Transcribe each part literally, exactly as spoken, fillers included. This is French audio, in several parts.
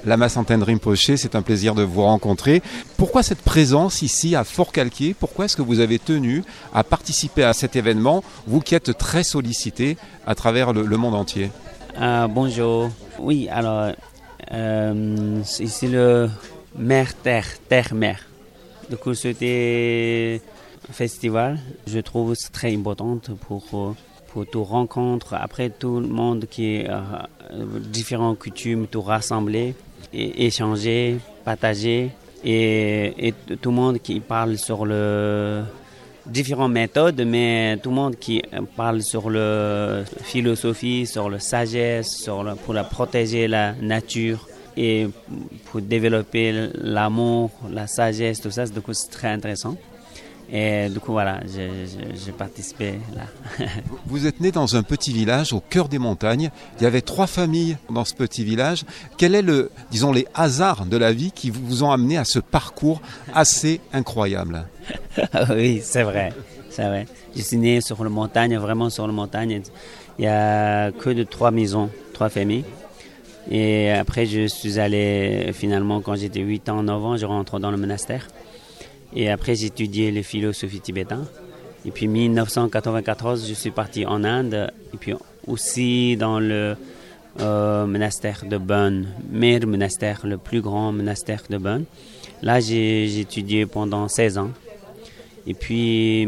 Lama Santen Rinpoché, c'est un plaisir de vous rencontrer. Pourquoi cette présence ici à Forcalquier? Pourquoi est-ce que vous avez tenu à participer à cet événement, vous qui êtes très sollicité à travers le, le monde entier? euh, Bonjour. Oui, alors, euh, c'est ici le Mère-Terre, Terre-Mère. Du coup, c'était un festival. Je trouve c'est très important pour... pour tout rencontre, après tout le monde qui est euh, différentes coutumes, tout rassembler, et échanger, partager, et, et tout le monde qui parle sur le différentes méthodes, mais tout le monde qui parle sur la philosophie, sur la sagesse, sur le, pour la protéger la nature et pour développer l'amour, la sagesse, tout ça. Du coup, c'est très intéressant. Et du coup, voilà, j'ai, j'ai, j'ai participé là. Vous êtes né dans un petit village au cœur des montagnes. Il y avait trois familles dans ce petit village. Quel est le, disons, les hasards de la vie qui vous ont amené à ce parcours assez incroyable? Oui, c'est vrai, c'est vrai. Je suis né sur la montagne, vraiment sur la montagne. Il n'y a que de trois maisons, trois familles. Et après, je suis allé, finalement, quand j'étais huit ans, neuf ans, je rentre dans le monastère. Et après, j'ai étudié la philosophie tibétaine. Et puis, en dix-neuf cent quatre-vingt-quatorze, je suis parti en Inde. Et puis, aussi dans le euh, monastère de Bonn, Mir monastère, le plus grand monastère de Bonn. Là, j'ai, j'ai étudié pendant seize ans. Et puis,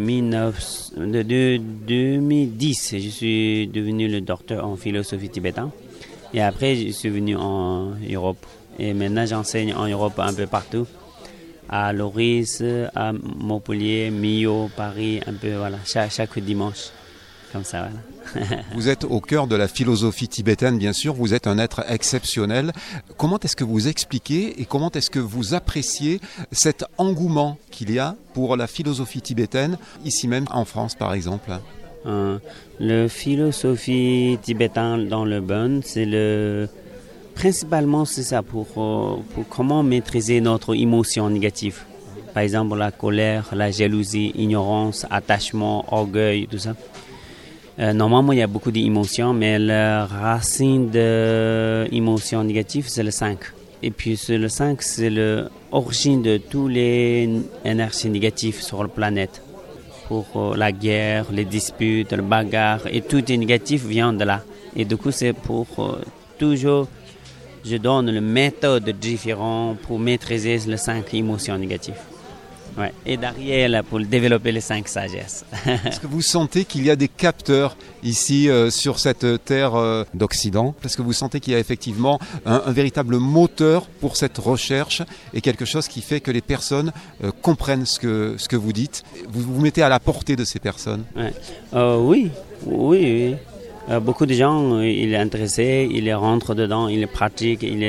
de deux mille dix, je suis devenu le docteur en philosophie tibétaine. Et après, je suis venu en Europe. Et maintenant, j'enseigne en Europe un peu partout. À Loris, à Montpellier, Millau, Paris, un peu, voilà, chaque, chaque dimanche, comme ça, voilà. Vous êtes au cœur de la philosophie tibétaine, bien sûr, vous êtes un être exceptionnel. Comment est-ce que vous expliquez et comment est-ce que vous appréciez cet engouement qu'il y a pour la philosophie tibétaine, ici même en France, par exemple? euh, La philosophie tibétaine dans le Bonn, c'est le... Principalement, c'est ça, pour, pour comment maîtriser notre émotion négative. Par exemple, la colère, la jalousie, ignorance, attachement, orgueil, tout ça. Euh, normalement, il y a beaucoup d'émotions, mais la racine de l'émotion négative, c'est le cinq. Et puis, c'est le cinq, c'est l'origine de toutes les énergies négatives sur la planète. Pour euh, la guerre, les disputes, le bagarre, et tout est négatif vient de là. Et du coup, c'est pour euh, toujours... Je donne une méthode différente pour maîtriser les cinq émotions négatives. Ouais. Et derrière, pour développer les cinq sagesses. Est-ce que vous sentez qu'il y a des capteurs ici euh, sur cette terre euh, d'Occident? Est-ce que vous sentez qu'il y a effectivement un, un véritable moteur pour cette recherche et quelque chose qui fait que les personnes euh, comprennent ce que, ce que vous dites? Vous vous mettez à la portée de ces personnes? Ouais. Euh, oui, oui, oui. Euh, beaucoup de gens, euh, ils sont intéressés, ils rentrent dedans, ils pratiquent, ils,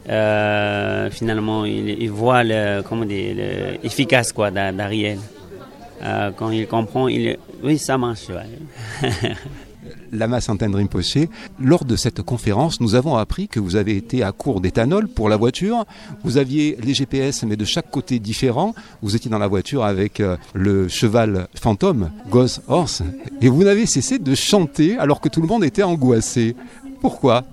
euh, finalement, ils, ils voient le, comment dire, le, efficace quoi, derrière. Euh, quand ils comprennent, ils, oui, ça marche. Ouais. Lama Santen Rinpoché, lors de cette conférence, nous avons appris que vous avez été à court d'éthanol pour la voiture. Vous aviez les G P S, mais de chaque côté différent. Vous étiez dans la voiture avec euh, le cheval fantôme, Ghost Horse, et vous n'avez cessé de chanter alors que tout le monde était angoissé. Pourquoi?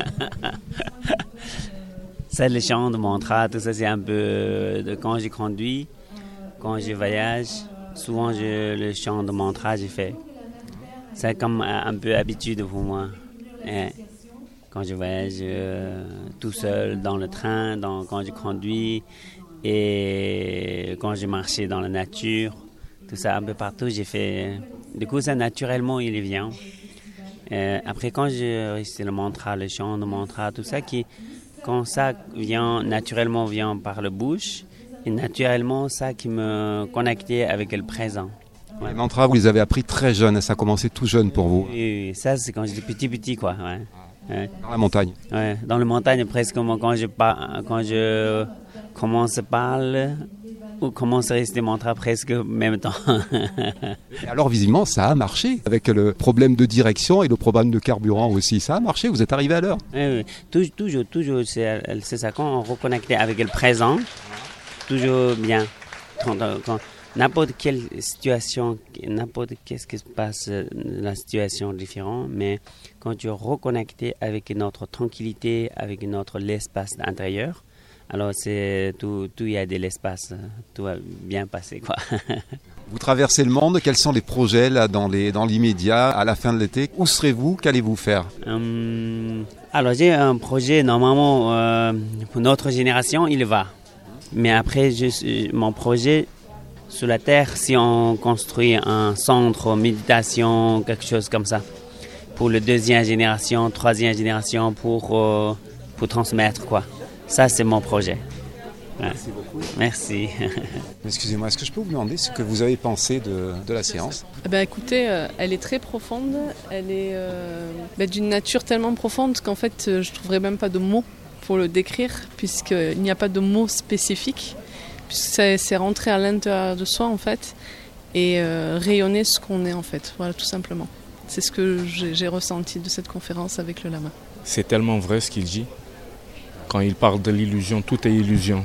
C'est le chant de mantra, tout ça, c'est un peu de quand je conduis, quand je voyage. Souvent, je, le chant de mantra, j'ai fait. C'est comme un peu habitude pour moi. Et quand je voyage euh, tout seul dans le train, dans, quand je conduis et quand je marchais dans la nature, tout ça un peu partout, j'ai fait... Du coup, ça naturellement, il vient. Et après, quand je récite le mantra, le chant, le mantra, tout ça, qui, quand ça vient, naturellement vient par la bouche, et naturellement, ça qui me connectait avec le présent. Ouais. Les mantras, vous les avez appris très jeune, ça a commencé tout jeune pour vous. Oui, oui, ça c'est quand j'étais petit petit quoi. Ouais. Ouais. Dans la montagne. Ouais, dans la montagne presque quand je par... quand je commence à parler ou commence à réciter mantra presque en même temps. Et alors visiblement ça a marché avec le problème de direction et le problème de carburant aussi. Ça a marché, vous êtes arrivé à l'heure. Oui, oui. Toujours, toujours, c'est, c'est ça quand on reconnecte avec le présent, toujours bien. Quand, quand, n'importe quelle situation, n'importe qu'est-ce qui se passe, la situation est différente, mais quand tu es reconnecté avec notre tranquillité, avec notre l'espace intérieur, alors c'est tout, tout il y a de l'espace, tout va bien passer, quoi. Vous traversez le monde, quels sont les projets là, dans, les, dans l'immédiat, à la fin de l'été? Où serez-vous? Qu'allez-vous faire? hum, Alors j'ai un projet, normalement, euh, pour notre génération, il va. Mais après, je, mon projet, sur la Terre, si on construit un centre méditation, quelque chose comme ça, pour la deuxième génération, troisième génération, pour, euh, pour transmettre, quoi. Ça, c'est mon projet. Ouais. Merci beaucoup. Merci. Excusez-moi, est-ce que je peux vous demander ce que vous avez pensé de, de la séance? Eh ben, écoutez, euh, elle est très profonde, elle est euh, ben, d'une nature tellement profonde qu'en fait, euh, je ne trouverais même pas de mots pour le décrire, puisqu'il n'y a pas de mots spécifiques, puisque c'est, c'est rentrer à l'intérieur de soi, en fait, et euh, rayonner ce qu'on est, en fait, voilà, tout simplement. C'est ce que j'ai, j'ai ressenti de cette conférence avec le lama. C'est tellement vrai ce qu'il dit. Quand il parle de l'illusion, tout est illusion.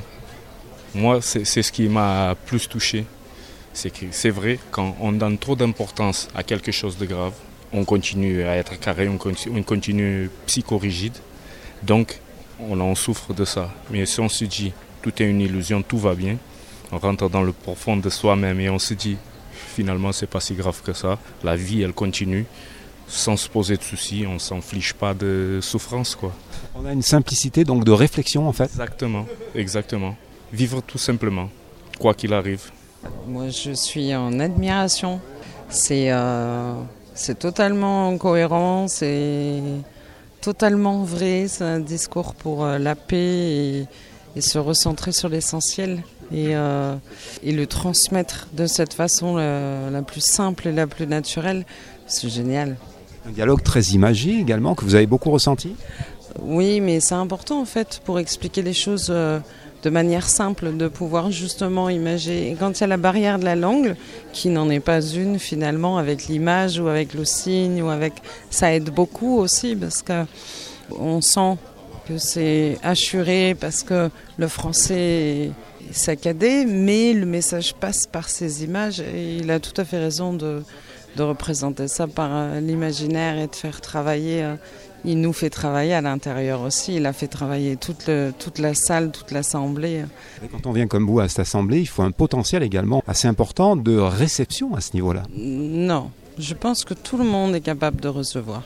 Moi, c'est, c'est ce qui m'a plus touché. C'est que c'est vrai, quand on donne trop d'importance à quelque chose de grave, on continue à être carré, on continue, on continue psychorigide. Donc, on en souffre de ça. Mais si on se dit, tout est une illusion, tout va bien, on rentre dans le profond de soi-même et on se dit, finalement, c'est pas si grave que ça. La vie, elle continue. Sans se poser de soucis, on ne s'inflige pas de souffrance, quoi. On a une simplicité donc de réflexion en fait. Exactement, exactement. Vivre tout simplement, quoi qu'il arrive. Moi, je suis en admiration. C'est, euh, c'est totalement cohérent, c'est totalement vrai. C'est un discours pour euh, la paix et, et se recentrer sur l'essentiel. Et, euh, et le transmettre de cette façon la, la plus simple et la plus naturelle, c'est génial. Un dialogue très imagé également, que vous avez beaucoup ressenti? Oui, mais c'est important en fait pour expliquer les choses euh, de manière simple, de pouvoir justement imager. Et quand il y a la barrière de la langue, qui n'en est pas une finalement, avec l'image ou avec le signe, ou avec, ça aide beaucoup aussi parce qu'on sent que c'est assuré, parce que le français est saccadé, mais le message passe par ces images et il a tout à fait raison de... de représenter ça par euh, l'imaginaire et de faire travailler. Euh, il nous fait travailler à l'intérieur aussi. Il a fait travailler toute, le, toute la salle, toute l'assemblée. Et quand on vient comme vous à cette assemblée, il faut un potentiel également assez important de réception à ce niveau-là. Non, je pense que tout le monde est capable de recevoir.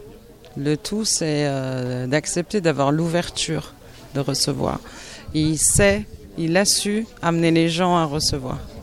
Le tout, c'est euh, d'accepter d'avoir l'ouverture de recevoir. Et il sait, il a su amener les gens à recevoir.